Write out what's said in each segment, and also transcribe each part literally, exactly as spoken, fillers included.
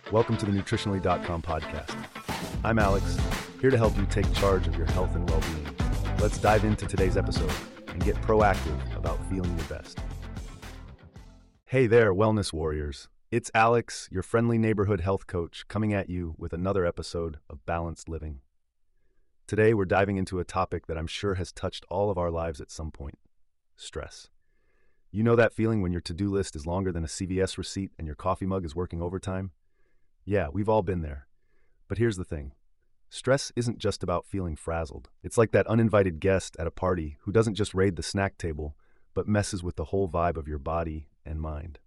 Welcome to the nutritionally dot com podcast. I'm Alex, here to help you take charge of your health and well-being. Let's dive into today's episode and get proactive about feeling your best. Hey there, wellness warriors. It's Alex, your friendly neighborhood health coach, coming at you with another episode of Balanced Living. Today, we're diving into a topic that I'm sure has touched all of our lives at some point: stress. You know that feeling when your to-do list is longer than a C V S receipt and your coffee mug is working overtime? Yeah, we've all been there. But here's the thing. Stress isn't just about feeling frazzled. It's like that uninvited guest at a party who doesn't just raid the snack table, but messes with the whole vibe of your body and mind.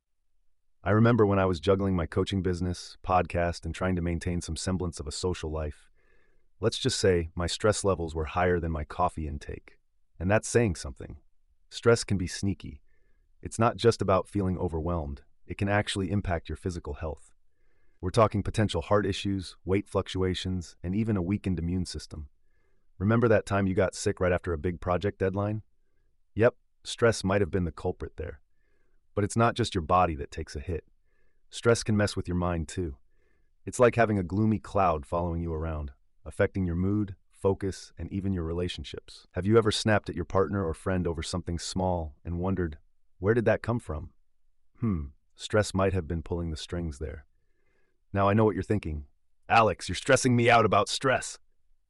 I remember when I was juggling my coaching business, podcast, and trying to maintain some semblance of a social life. Let's just say my stress levels were higher than my coffee intake. And that's saying something. Stress can be sneaky. It's not just about feeling overwhelmed. It can actually impact your physical health. We're talking potential heart issues, weight fluctuations, and even a weakened immune system. Remember that time you got sick right after a big project deadline? Yep, stress might have been the culprit there. But it's not just your body that takes a hit. Stress can mess with your mind too. It's like having a gloomy cloud following you around, affecting your mood, focus, and even your relationships. Have you ever snapped at your partner or friend over something small and wondered, where did that come from? Hmm, stress might have been pulling the strings there. Now I know what you're thinking. Alex, you're stressing me out about stress.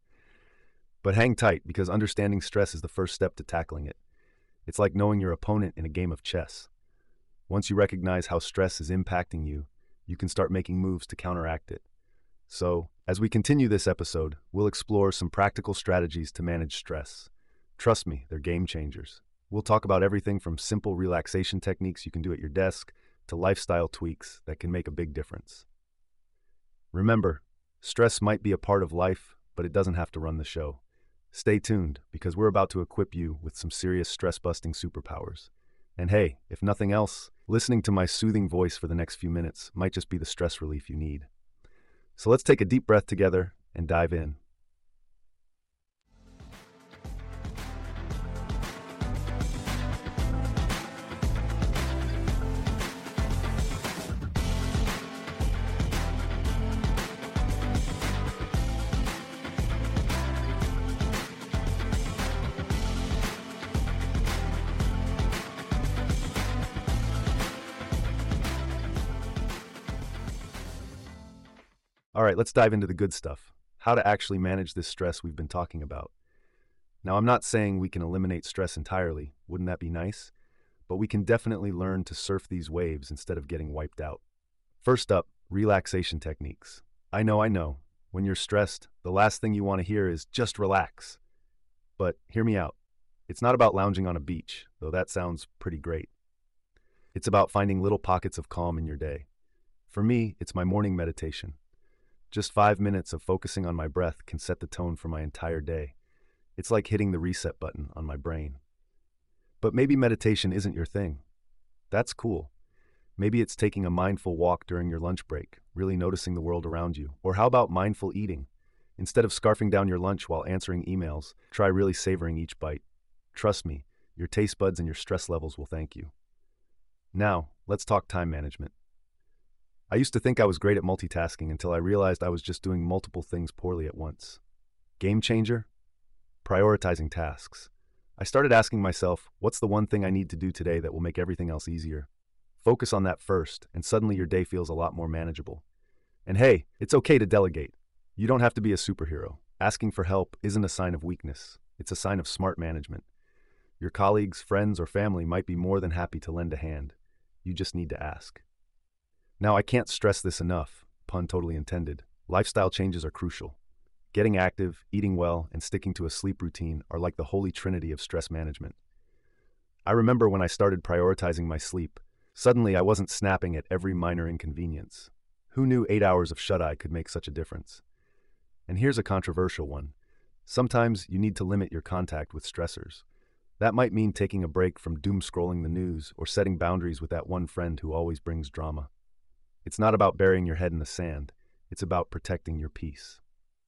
But hang tight, because understanding stress is the first step to tackling it. It's like knowing your opponent in a game of chess. Once you recognize how stress is impacting you, you can start making moves to counteract it. So, as we continue this episode, we'll explore some practical strategies to manage stress. Trust me, they're game changers. We'll talk about everything from simple relaxation techniques you can do at your desk to lifestyle tweaks that can make a big difference. Remember, stress might be a part of life, but it doesn't have to run the show. Stay tuned, because we're about to equip you with some serious stress-busting superpowers. And hey, if nothing else, listening to my soothing voice for the next few minutes might just be the stress relief you need. So let's take a deep breath together and dive in. All right, let's dive into the good stuff. How to actually manage this stress we've been talking about. Now, I'm not saying we can eliminate stress entirely. Wouldn't that be nice? But we can definitely learn to surf these waves instead of getting wiped out. First up, relaxation techniques. I know, I know. When you're stressed, the last thing you want to hear is just relax. But hear me out. It's not about lounging on a beach, though that sounds pretty great. It's about finding little pockets of calm in your day. For me, it's my morning meditation. Just five minutes of focusing on my breath can set the tone for my entire day. It's like hitting the reset button on my brain. But maybe meditation isn't your thing. That's cool. Maybe it's taking a mindful walk during your lunch break, really noticing the world around you. Or how about mindful eating? Instead of scarfing down your lunch while answering emails, try really savoring each bite. Trust me, your taste buds and your stress levels will thank you. Now, let's talk time management. I used to think I was great at multitasking until I realized I was just doing multiple things poorly at once. Game changer? Prioritizing tasks. I started asking myself, what's the one thing I need to do today that will make everything else easier? Focus on that first, and suddenly your day feels a lot more manageable. And hey, it's okay to delegate. You don't have to be a superhero. Asking for help isn't a sign of weakness. It's a sign of smart management. Your colleagues, friends, or family might be more than happy to lend a hand. You just need to ask. Now, I can't stress this enough, pun totally intended. Lifestyle changes are crucial. Getting active, eating well, and sticking to a sleep routine are like the holy trinity of stress management. I remember when I started prioritizing my sleep, suddenly I wasn't snapping at every minor inconvenience. Who knew eight hours of shut-eye could make such a difference? And here's a controversial one. Sometimes you need to limit your contact with stressors. That might mean taking a break from doom-scrolling the news or setting boundaries with that one friend who always brings drama. It's not about burying your head in the sand. It's about protecting your peace.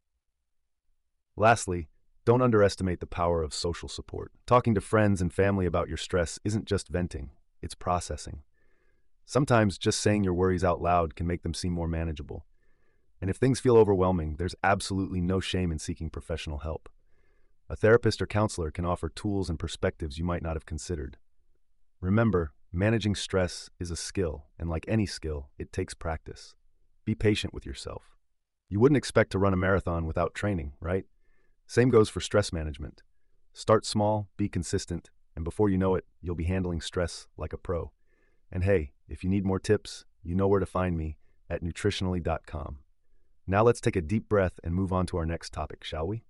Lastly, don't underestimate the power of social support. Talking to friends and family about your stress isn't just venting, it's processing. Sometimes just saying your worries out loud can make them seem more manageable. And if things feel overwhelming, there's absolutely no shame in seeking professional help. A therapist or counselor can offer tools and perspectives you might not have considered. Remember, managing stress is a skill, and like any skill, it takes practice. Be patient with yourself. You wouldn't expect to run a marathon without training, right? Same goes for stress management. Start small, be consistent, and before you know it, you'll be handling stress like a pro. And hey, if you need more tips, you know where to find me at nutritionally dot com. Now let's take a deep breath and move on to our next topic, shall we?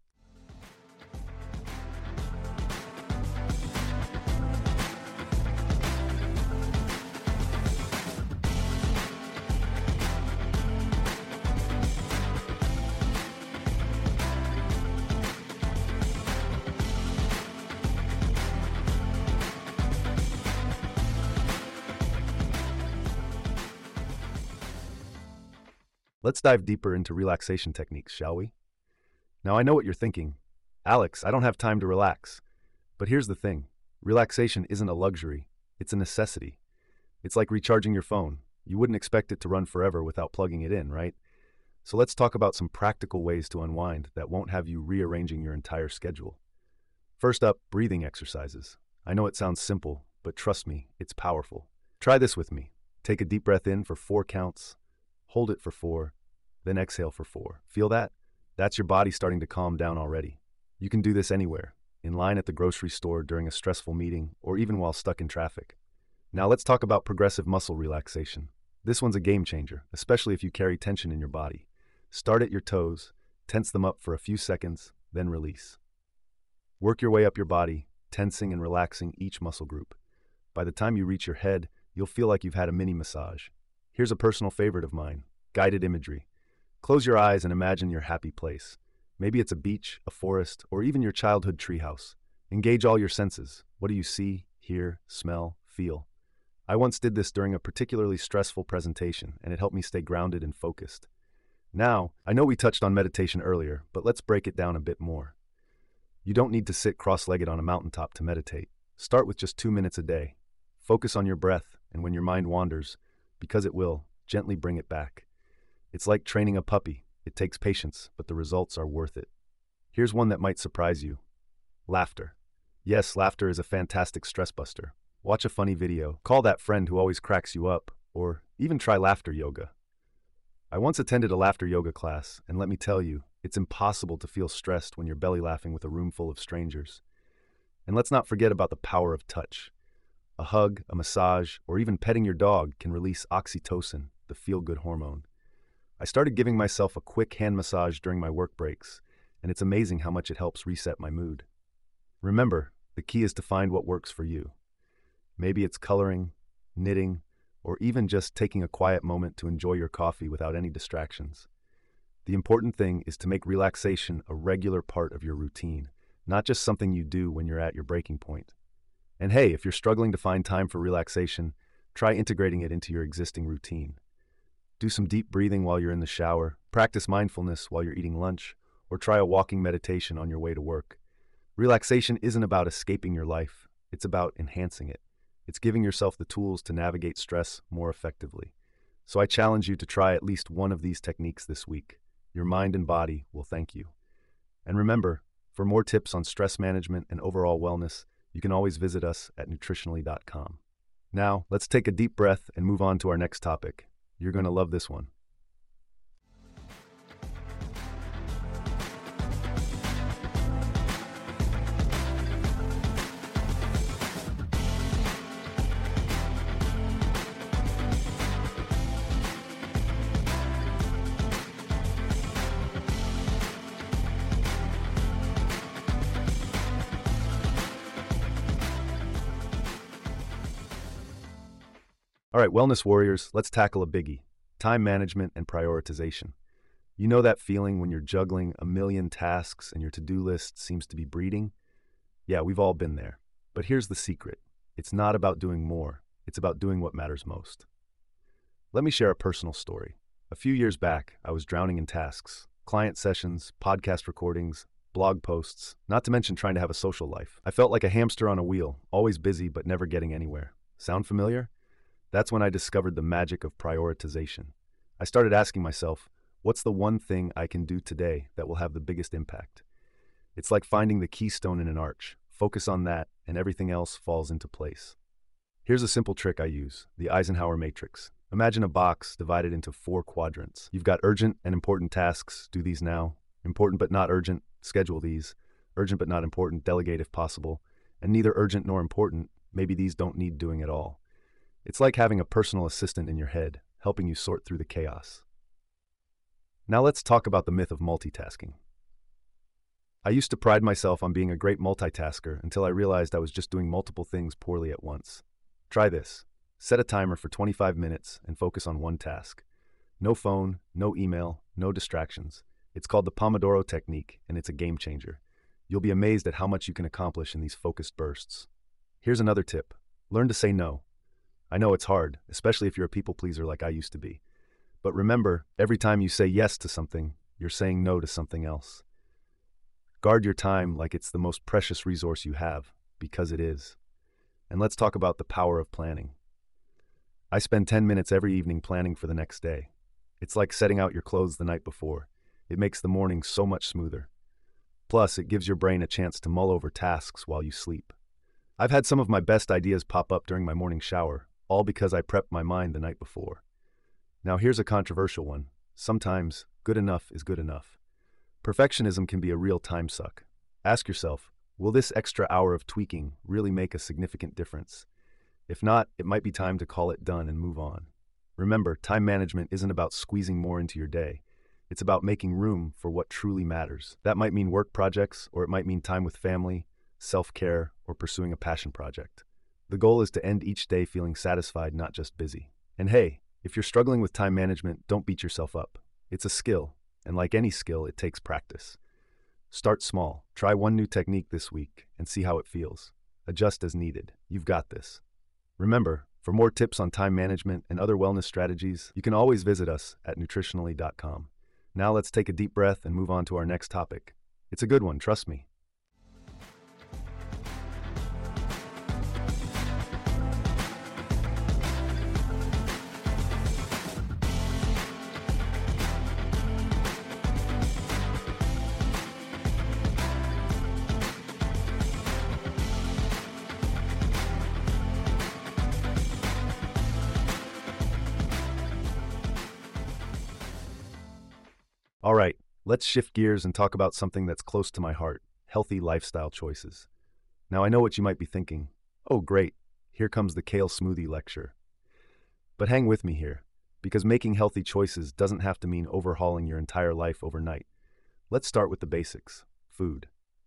Let's dive deeper into relaxation techniques, shall we? Now, I know what you're thinking. Alex, I don't have time to relax. But here's the thing. Relaxation isn't a luxury. It's a necessity. It's like recharging your phone. You wouldn't expect it to run forever without plugging it in, right? So let's talk about some practical ways to unwind that won't have you rearranging your entire schedule. First up, breathing exercises. I know it sounds simple, but trust me, it's powerful. Try this with me. Take a deep breath in for four counts. Hold it for four, then exhale for four. Feel that? That's your body starting to calm down already. You can do this anywhere, in line at the grocery store, during a stressful meeting, or even while stuck in traffic. Now let's talk about progressive muscle relaxation. This one's a game changer, especially if you carry tension in your body. Start at your toes, tense them up for a few seconds, then release. Work your way up your body, tensing and relaxing each muscle group. By the time you reach your head, you'll feel like you've had a mini massage. Here's a personal favorite of mine, guided imagery. Close your eyes and imagine your happy place. Maybe it's a beach, a forest, or even your childhood treehouse. Engage all your senses. What do you see, hear, smell, feel? I once did this during a particularly stressful presentation, and it helped me stay grounded and focused. Now, I know we touched on meditation earlier, but let's break it down a bit more. You don't need to sit cross-legged on a mountaintop to meditate. Start with just two minutes a day. Focus on your breath, and when your mind wanders, because it will, gently bring it back. It's like training a puppy. It takes patience, but the results are worth it. Here's one that might surprise you. Laughter. Yes, laughter is a fantastic stress buster. Watch a funny video, call that friend who always cracks you up, or even try laughter yoga. I once attended a laughter yoga class, and let me tell you, it's impossible to feel stressed when you're belly laughing with a room full of strangers. And let's not forget about the power of touch. A hug, a massage, or even petting your dog can release oxytocin, the feel-good hormone. I started giving myself a quick hand massage during my work breaks, and it's amazing how much it helps reset my mood. Remember, the key is to find what works for you. Maybe it's coloring, knitting, or even just taking a quiet moment to enjoy your coffee without any distractions. The important thing is to make relaxation a regular part of your routine, not just something you do when you're at your breaking point. And hey, if you're struggling to find time for relaxation, try integrating it into your existing routine. Do some deep breathing while you're in the shower, practice mindfulness while you're eating lunch, or try a walking meditation on your way to work. Relaxation isn't about escaping your life, it's about enhancing it. It's giving yourself the tools to navigate stress more effectively. So I challenge you to try at least one of these techniques this week. Your mind and body will thank you. And remember, for more tips on stress management and overall wellness, you can always visit us at nutritionally dot com. Now, let's take a deep breath and move on to our next topic. You're going to love this one. All right, wellness warriors, let's tackle a biggie, time management and prioritization. You know that feeling when you're juggling a million tasks and your to-do list seems to be breeding? Yeah, we've all been there. But here's the secret. It's not about doing more. It's about doing what matters most. Let me share a personal story. A few years back, I was drowning in tasks, client sessions, podcast recordings, blog posts, not to mention trying to have a social life. I felt like a hamster on a wheel, always busy but never getting anywhere. Sound familiar? That's when I discovered the magic of prioritization. I started asking myself, what's the one thing I can do today that will have the biggest impact? It's like finding the keystone in an arch. Focus on that, and everything else falls into place. Here's a simple trick I use, the Eisenhower matrix. Imagine a box divided into four quadrants. You've got urgent and important tasks, do these now. Important but not urgent, schedule these. Urgent but not important, delegate if possible. And neither urgent nor important, maybe these don't need doing at all. It's like having a personal assistant in your head, helping you sort through the chaos. Now let's talk about the myth of multitasking. I used to pride myself on being a great multitasker until I realized I was just doing multiple things poorly at once. Try this. Set a timer for twenty-five minutes and focus on one task. No phone, no email, no distractions. It's called the Pomodoro technique, and it's a game changer. You'll be amazed at how much you can accomplish in these focused bursts. Here's another tip. Learn to say no. I know it's hard, especially if you're a people pleaser like I used to be. But remember, every time you say yes to something, you're saying no to something else. Guard your time like it's the most precious resource you have, because it is. And let's talk about the power of planning. I spend ten minutes every evening planning for the next day. It's like setting out your clothes the night before. It makes the morning so much smoother. Plus, it gives your brain a chance to mull over tasks while you sleep. I've had some of my best ideas pop up during my morning shower, all because I prepped my mind the night before. Now here's a controversial one. Sometimes, good enough is good enough. Perfectionism can be a real time suck. Ask yourself, will this extra hour of tweaking really make a significant difference? If not, it might be time to call it done and move on. Remember, time management isn't about squeezing more into your day. It's about making room for what truly matters. That might mean work projects, or it might mean time with family, self-care, or pursuing a passion project. The goal is to end each day feeling satisfied, not just busy. And hey, if you're struggling with time management, don't beat yourself up. It's a skill, and like any skill, it takes practice. Start small. Try one new technique this week and see how it feels. Adjust as needed. You've got this. Remember, for more tips on time management and other wellness strategies, you can always visit us at nutritionally dot com. Now let's take a deep breath and move on to our next topic. It's a good one, trust me. All right, let's shift gears and talk about something that's close to my heart, healthy lifestyle choices. Now I know what you might be thinking. Oh great, here comes the kale smoothie lecture. But hang with me here, because making healthy choices doesn't have to mean overhauling your entire life overnight. Let's start with the basics, food.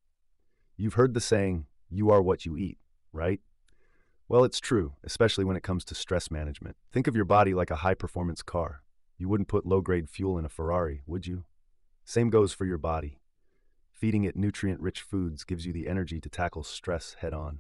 You've heard the saying, you are what you eat, right? Well, it's true, especially when it comes to stress management. Think of your body like a high-performance car. You wouldn't put low-grade fuel in a Ferrari, would you? Same goes for your body. Feeding it nutrient-rich foods gives you the energy to tackle stress head-on.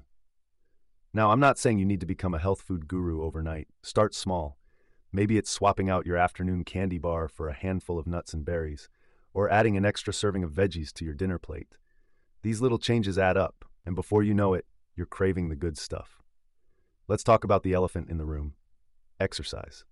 Now, I'm not saying you need to become a health food guru overnight. Start small. Maybe it's swapping out your afternoon candy bar for a handful of nuts and berries, or adding an extra serving of veggies to your dinner plate. These little changes add up, and before you know it, you're craving the good stuff. Let's talk about the elephant in the room. Exercise.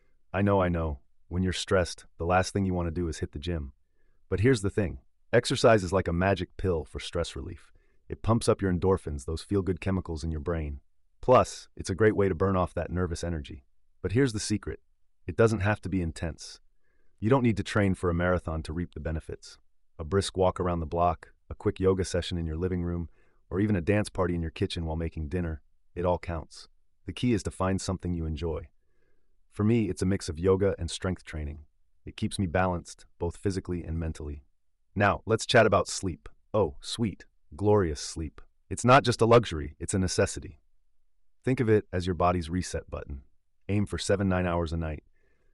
I know, I know. When you're stressed, the last thing you want to do is hit the gym. But here's the thing. Exercise is like a magic pill for stress relief. It pumps up your endorphins, those feel-good chemicals in your brain. Plus, it's a great way to burn off that nervous energy. But here's the secret. It doesn't have to be intense. You don't need to train for a marathon to reap the benefits. A brisk walk around the block, a quick yoga session in your living room, or even a dance party in your kitchen while making dinner, it all counts. The key is to find something you enjoy. For me, it's a mix of yoga and strength training. It keeps me balanced, both physically and mentally. Now, let's chat about sleep. Oh, sweet, glorious sleep. It's not just a luxury, it's a necessity. Think of it as your body's reset button. Aim for seven, nine hours a night.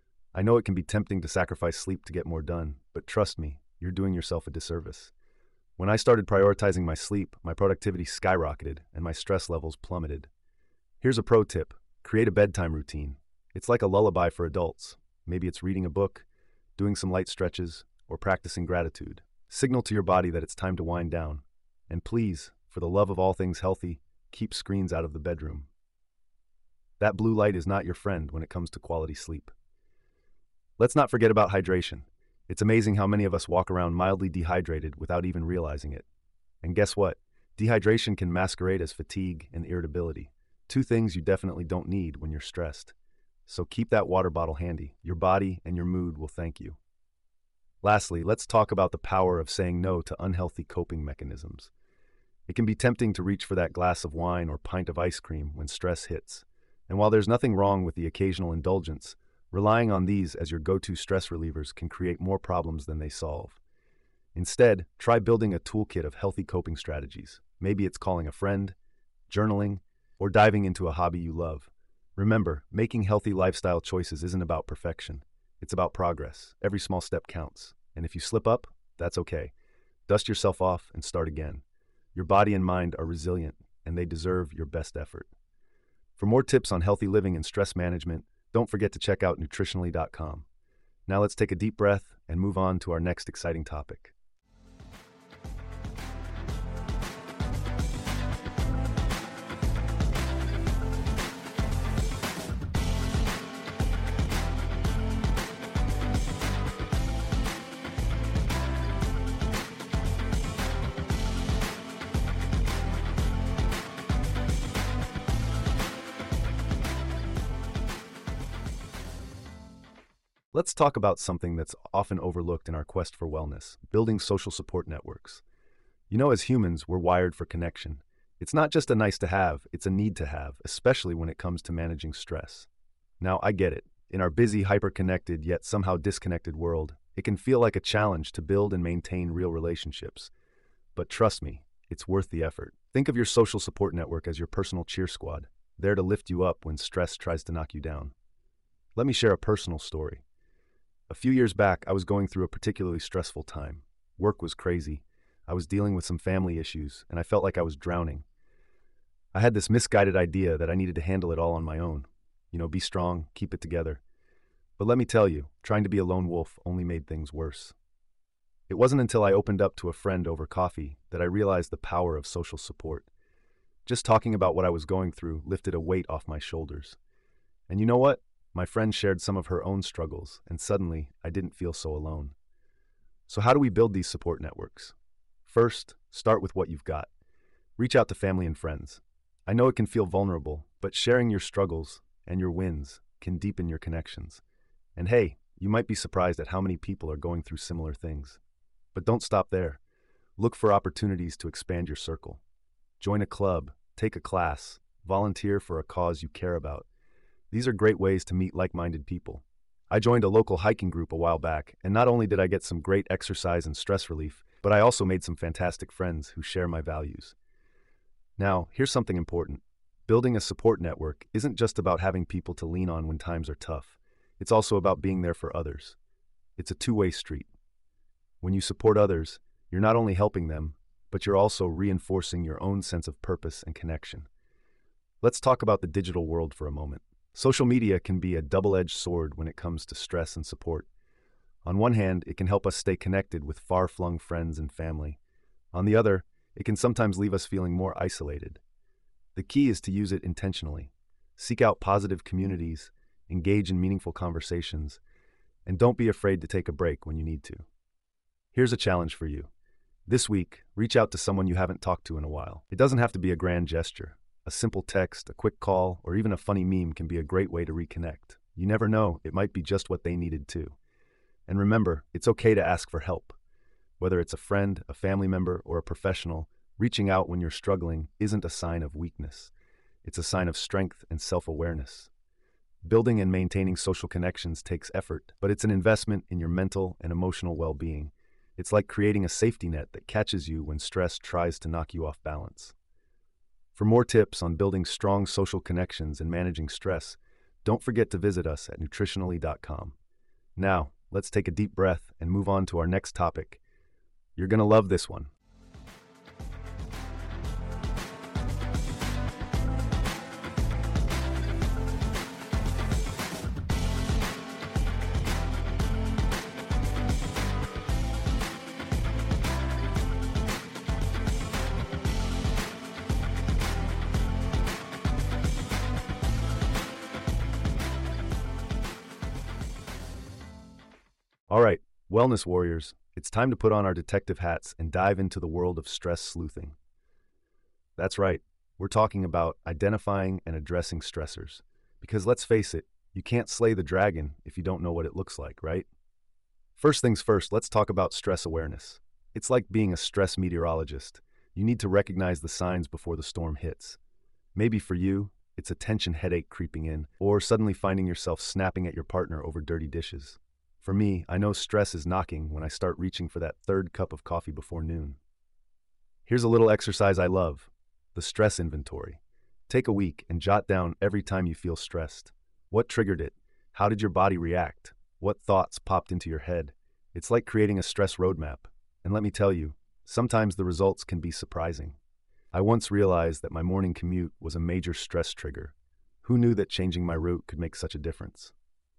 I know it can be tempting to sacrifice sleep to get more done, but trust me, you're doing yourself a disservice. When I started prioritizing my sleep, my productivity skyrocketed and my stress levels plummeted. Here's a pro tip. Create a bedtime routine. It's like a lullaby for adults. Maybe it's reading a book, doing some light stretches, or practicing gratitude. Signal to your body that it's time to wind down. And please, for the love of all things healthy, keep screens out of the bedroom. That blue light is not your friend when it comes to quality sleep. Let's not forget about hydration. It's amazing how many of us walk around mildly dehydrated without even realizing it. And guess what? Dehydration can masquerade as fatigue and irritability, two things you definitely don't need when you're stressed. So keep that water bottle handy. Your body and your mood will thank you. Lastly, let's talk about the power of saying no to unhealthy coping mechanisms. It can be tempting to reach for that glass of wine or pint of ice cream when stress hits. And while there's nothing wrong with the occasional indulgence, relying on these as your go-to stress relievers can create more problems than they solve. Instead, try building a toolkit of healthy coping strategies. Maybe it's calling a friend, journaling, or diving into a hobby you love. Remember, making healthy lifestyle choices isn't about perfection. It's about progress. Every small step counts. And if you slip up, that's okay. Dust yourself off and start again. Your body and mind are resilient, and they deserve your best effort. For more tips on healthy living and stress management, don't forget to check out nutritionally dot com. Now let's take a deep breath and move on to our next exciting topic. Let's talk about something that's often overlooked in our quest for wellness, building social support networks. You know, as humans, we're wired for connection. It's not just a nice to have, it's a need to have, especially when it comes to managing stress. Now, I get it. In our busy, hyper-connected, yet somehow disconnected world, it can feel like a challenge to build and maintain real relationships. But trust me, it's worth the effort. Think of your social support network as your personal cheer squad, there to lift you up when stress tries to knock you down. Let me share a personal story. A few years back, I was going through a particularly stressful time. Work was crazy. I was dealing with some family issues, and I felt like I was drowning. I had this misguided idea that I needed to handle it all on my own. You know, be strong, keep it together. But let me tell you, trying to be a lone wolf only made things worse. It wasn't until I opened up to a friend over coffee that I realized the power of social support. Just talking about what I was going through lifted a weight off my shoulders. And you know what? My friend shared some of her own struggles, and suddenly, I didn't feel so alone. So how do we build these support networks? First, start with what you've got. Reach out to family and friends. I know it can feel vulnerable, but sharing your struggles and your wins can deepen your connections. And hey, you might be surprised at how many people are going through similar things. But don't stop there. Look for opportunities to expand your circle. Join a club, take a class, volunteer for a cause you care about. These are great ways to meet like-minded people. I joined a local hiking group a while back, and not only did I get some great exercise and stress relief, but I also made some fantastic friends who share my values. Now, here's something important. Building a support network isn't just about having people to lean on when times are tough. It's also about being there for others. It's a two-way street. When you support others, you're not only helping them, but you're also reinforcing your own sense of purpose and connection. Let's talk about the digital world for a moment. Social media can be a double-edged sword when it comes to stress and support. On one hand, it can help us stay connected with far-flung friends and family. On the other, it can sometimes leave us feeling more isolated. The key is to use it intentionally. Seek out positive communities, engage in meaningful conversations, and don't be afraid to take a break when you need to. Here's a challenge for you. This week, reach out to someone you haven't talked to in a while. It doesn't have to be a grand gesture. A simple text, a quick call, or even a funny meme can be a great way to reconnect. You never know, it might be just what they needed too. And remember, it's okay to ask for help. Whether it's a friend, a family member, or a professional, reaching out when you're struggling isn't a sign of weakness. It's a sign of strength and self-awareness. Building and maintaining social connections takes effort, but it's an investment in your mental and emotional well-being. It's like creating a safety net that catches you when stress tries to knock you off balance. For more tips on building strong social connections and managing stress, don't forget to visit us at nutritionally dot com. Now, let's take a deep breath and move on to our next topic. You're going to love this one. All right, wellness warriors, it's time to put on our detective hats and dive into the world of stress sleuthing. That's right, we're talking about identifying and addressing stressors. Because let's face it, you can't slay the dragon if you don't know what it looks like, right? First things first, let's talk about stress awareness. It's like being a stress meteorologist. You need to recognize the signs before the storm hits. Maybe for you, it's a tension headache creeping in, or suddenly finding yourself snapping at your partner over dirty dishes. For me, I know stress is knocking when I start reaching for that third cup of coffee before noon. Here's a little exercise I love, the stress inventory. Take a week and jot down every time you feel stressed. What triggered it? How did your body react? What thoughts popped into your head? It's like creating a stress roadmap. And let me tell you, sometimes the results can be surprising. I once realized that my morning commute was a major stress trigger. Who knew that changing my route could make such a difference?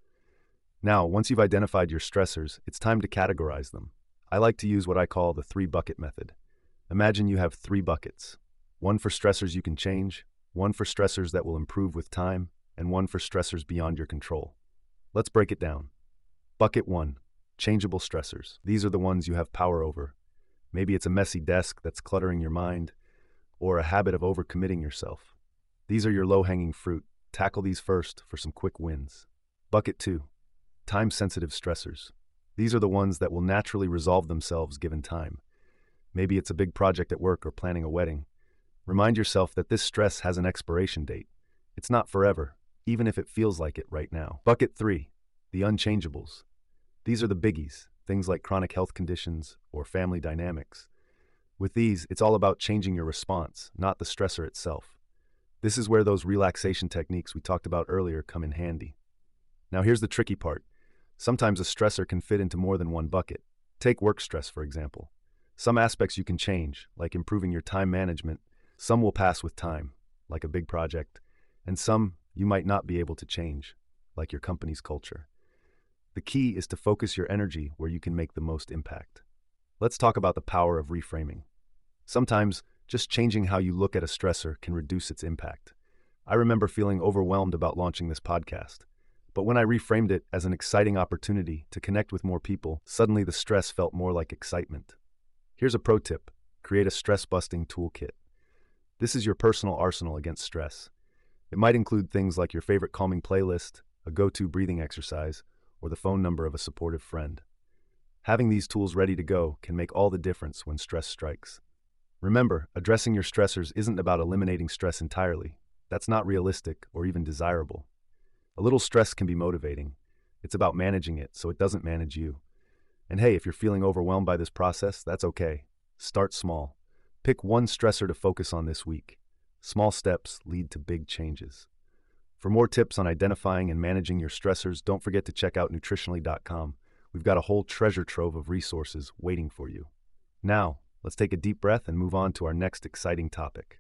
Now, once you've identified your stressors, it's time to categorize them. I like to use what I call the three-bucket method. Imagine you have three buckets. One for stressors you can change, one for stressors that will improve with time, and one for stressors beyond your control. Let's break it down. Bucket one, changeable stressors. These are the ones you have power over. Maybe it's a messy desk that's cluttering your mind, or a habit of overcommitting yourself. These are your low-hanging fruit. Tackle these first for some quick wins. Bucket two, time-sensitive stressors. These are the ones that will naturally resolve themselves given time. Maybe it's a big project at work or planning a wedding. Remind yourself that this stress has an expiration date. It's not forever, even if it feels like it right now. Bucket three, the unchangeables. These are the biggies, things like chronic health conditions or family dynamics. With these, it's all about changing your response, not the stressor itself. This is where those relaxation techniques we talked about earlier come in handy. Now here's the tricky part. Sometimes a stressor can fit into more than one bucket. Take work stress, for example. Some aspects you can change, like improving your time management. Some will pass with time, like a big project, and some you might not be able to change, like your company's culture. The key is to focus your energy where you can make the most impact. Let's talk about the power of reframing. Sometimes, just changing how you look at a stressor can reduce its impact. I remember feeling overwhelmed about launching this podcast, but when I reframed it as an exciting opportunity to connect with more people, suddenly the stress felt more like excitement. Here's a pro tip: create a stress-busting toolkit. This is your personal arsenal against stress. It might include things like your favorite calming playlist, a go-to breathing exercise, or the phone number of a supportive friend. Having these tools ready to go can make all the difference when stress strikes. Remember, addressing your stressors isn't about eliminating stress entirely. That's not realistic or even desirable. A little stress can be motivating. It's about managing it so it doesn't manage you. And hey, if you're feeling overwhelmed by this process, that's okay. Start small. Pick one stressor to focus on this week. Small steps lead to big changes. For more tips on identifying and managing your stressors, don't forget to check out nutritionally dot com. We've got a whole treasure trove of resources waiting for you. Now, let's take a deep breath and move on to our next exciting topic.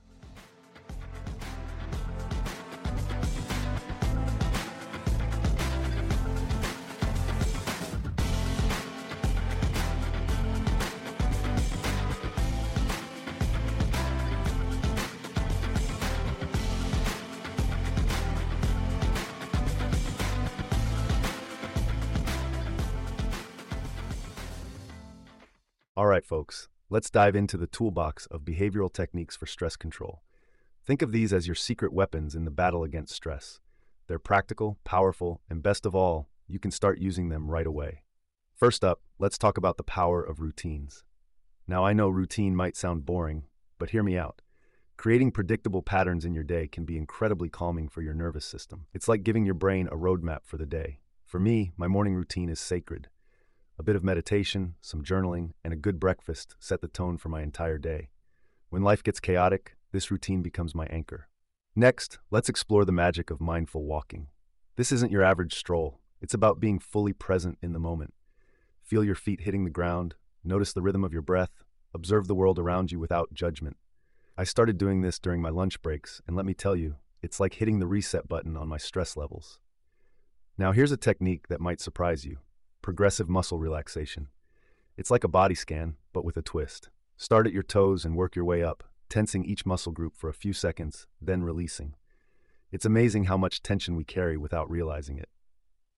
All right, folks, let's dive into the toolbox of behavioral techniques for stress control. Think of these as your secret weapons in the battle against stress. They're practical, powerful, and best of all, you can start using them right away. First up, let's talk about the power of routines. Now, I know routine might sound boring, but hear me out. Creating predictable patterns in your day can be incredibly calming for your nervous system. It's like giving your brain a roadmap for the day. For me, my morning routine is sacred. A bit of meditation, some journaling, and a good breakfast set the tone for my entire day. When life gets chaotic, this routine becomes my anchor. Next, let's explore the magic of mindful walking. This isn't your average stroll. It's about being fully present in the moment. Feel your feet hitting the ground, notice the rhythm of your breath, observe the world around you without judgment. I started doing this during my lunch breaks, and let me tell you, it's like hitting the reset button on my stress levels. Now here's a technique that might surprise you. Progressive muscle relaxation. It's like a body scan, but with a twist. Start at your toes and work your way up, tensing each muscle group for a few seconds, then releasing. It's amazing how much tension we carry without realizing it.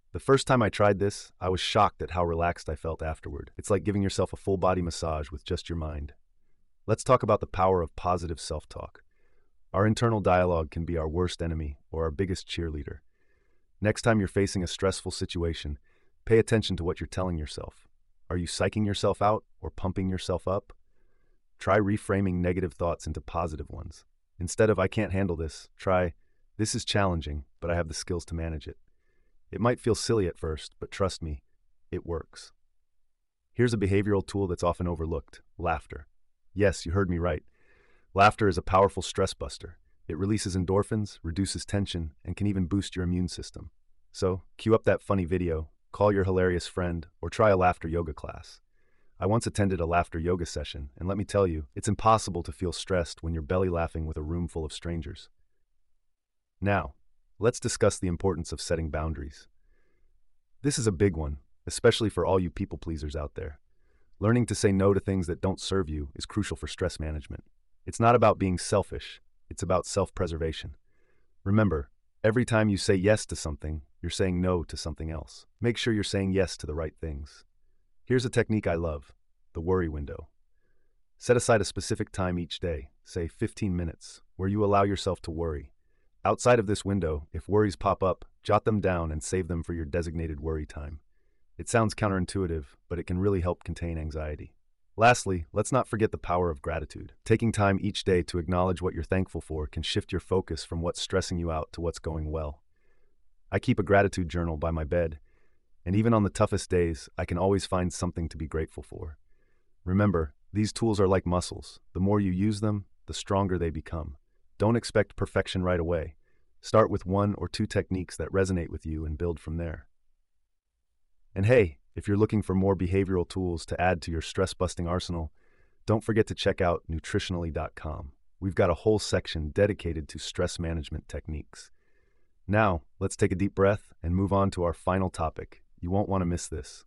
The first time I tried this, I was shocked at how relaxed I felt afterward. It's like giving yourself a full body massage with just your mind. Let's talk about the power of positive self-talk. Our internal dialogue can be our worst enemy or our biggest cheerleader. Next time you're facing a stressful situation, pay attention to what you're telling yourself. Are you psyching yourself out or pumping yourself up? Try reframing negative thoughts into positive ones. Instead of "I can't handle this," try "This is challenging, but I have the skills to manage it." It might feel silly at first, but trust me, it works. Here's a behavioral tool that's often overlooked: laughter. Yes, you heard me right. Laughter is a powerful stress buster. It releases endorphins, reduces tension, and can even boost your immune system. So, cue up that funny video, call your hilarious friend, or try a laughter yoga class. I once attended a laughter yoga session, and let me tell you, it's impossible to feel stressed when you're belly laughing with a room full of strangers. Now, let's discuss the importance of setting boundaries. This is a big one, especially for all you people pleasers out there. Learning to say no to things that don't serve you is crucial for stress management. It's not about being selfish, it's about self-preservation. Remember, every time you say yes to something, you're saying no to something else. Make sure you're saying yes to the right things. Here's a technique I love: the worry window. Set aside a specific time each day, say fifteen minutes, where you allow yourself to worry. Outside of this window, if worries pop up, jot them down and save them for your designated worry time. It sounds counterintuitive, but it can really help contain anxiety. Lastly, let's not forget the power of gratitude. Taking time each day to acknowledge what you're thankful for can shift your focus from what's stressing you out to what's going well. I keep a gratitude journal by my bed, and even on the toughest days, I can always find something to be grateful for. Remember, these tools are like muscles. The more you use them, the stronger they become. Don't expect perfection right away. Start with one or two techniques that resonate with you and build from there. And hey, if you're looking for more behavioral tools to add to your stress-busting arsenal, don't forget to check out nutritionally dot com. We've got a whole section dedicated to stress management techniques. Now, let's take a deep breath and move on to our final topic. You won't want to miss this.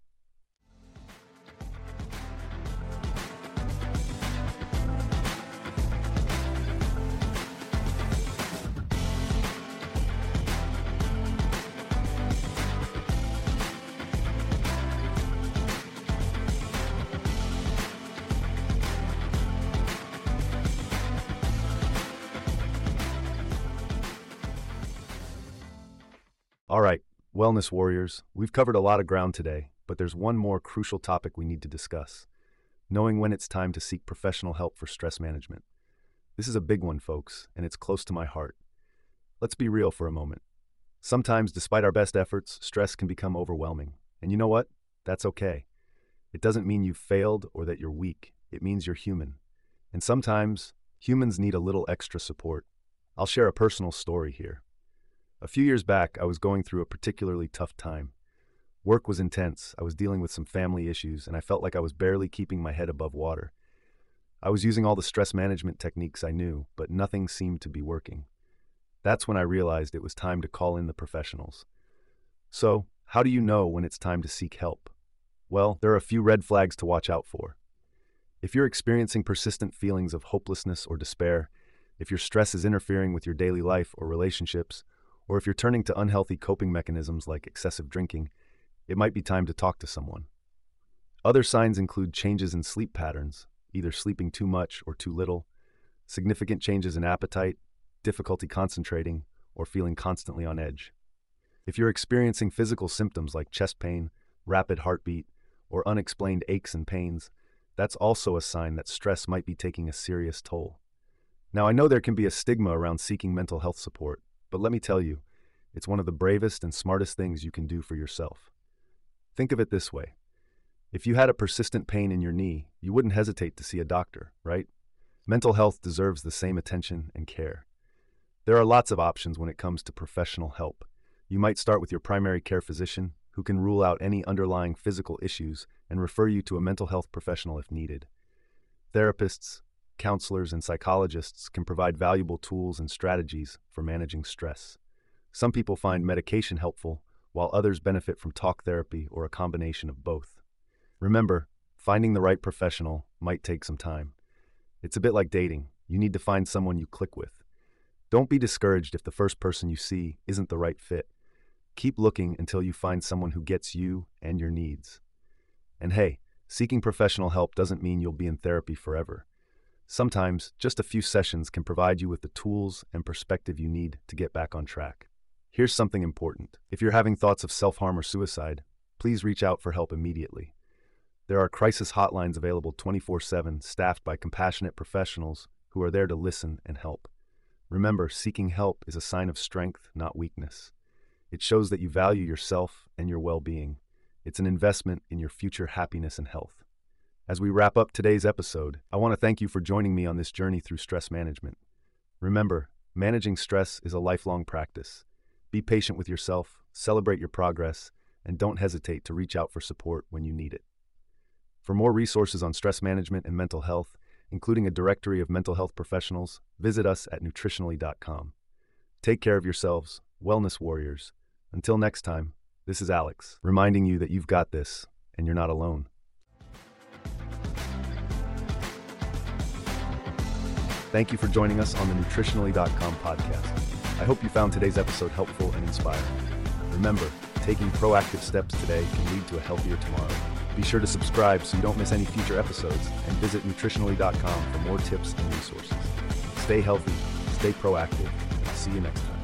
All right, wellness warriors, we've covered a lot of ground today, but there's one more crucial topic we need to discuss: knowing when it's time to seek professional help for stress management. This is a big one, folks, and it's close to my heart. Let's be real for a moment. Sometimes, despite our best efforts, stress can become overwhelming. And you know what? That's okay. It doesn't mean you've failed or that you're weak. It means you're human. And sometimes, humans need a little extra support. I'll share a personal story here. A few years back, I was going through a particularly tough time. Work was intense, I was dealing with some family issues, and I felt like I was barely keeping my head above water. I was using all the stress management techniques I knew, but nothing seemed to be working. That's when I realized it was time to call in the professionals. So, how do you know when it's time to seek help? Well, there are a few red flags to watch out for. If you're experiencing persistent feelings of hopelessness or despair, if your stress is interfering with your daily life or relationships, or if you're turning to unhealthy coping mechanisms like excessive drinking, it might be time to talk to someone. Other signs include changes in sleep patterns, either sleeping too much or too little, significant changes in appetite, difficulty concentrating, or feeling constantly on edge. If you're experiencing physical symptoms like chest pain, rapid heartbeat, or unexplained aches and pains, that's also a sign that stress might be taking a serious toll. Now, I know there can be a stigma around seeking mental health support, but let me tell you, it's one of the bravest and smartest things you can do for yourself. Think of it this way. If you had a persistent pain in your knee, you wouldn't hesitate to see a doctor, right? Mental health deserves the same attention and care. There are lots of options when it comes to professional help. You might start with your primary care physician, who can rule out any underlying physical issues and refer you to a mental health professional if needed. Therapists, counselors, and psychologists can provide valuable tools and strategies for managing stress. Some people find medication helpful, while others benefit from talk therapy or a combination of both. Remember, finding the right professional might take some time. It's a bit like dating. You need to find someone you click with. Don't be discouraged if the first person you see isn't the right fit. Keep looking until you find someone who gets you and your needs. And hey, seeking professional help doesn't mean you'll be in therapy forever. Sometimes, just a few sessions can provide you with the tools and perspective you need to get back on track. Here's something important. If you're having thoughts of self-harm or suicide, please reach out for help immediately. There are crisis hotlines available twenty-four seven, staffed by compassionate professionals who are there to listen and help. Remember, seeking help is a sign of strength, not weakness. It shows that you value yourself and your well-being. It's an investment in your future happiness and health. As we wrap up today's episode, I want to thank you for joining me on this journey through stress management. Remember, managing stress is a lifelong practice. Be patient with yourself, celebrate your progress, and don't hesitate to reach out for support when you need it. For more resources on stress management and mental health, including a directory of mental health professionals, visit us at nutritionally dot com. Take care of yourselves, wellness warriors. Until next time, this is Alex, reminding you that you've got this and you're not alone. Thank you for joining us on the nutritionally dot com podcast. I hope you found today's episode helpful and inspiring. Remember, taking proactive steps today can lead to a healthier tomorrow. Be sure to subscribe so you don't miss any future episodes, and visit nutritionally dot com for more tips and resources. Stay healthy, stay proactive, and I'll see you next time.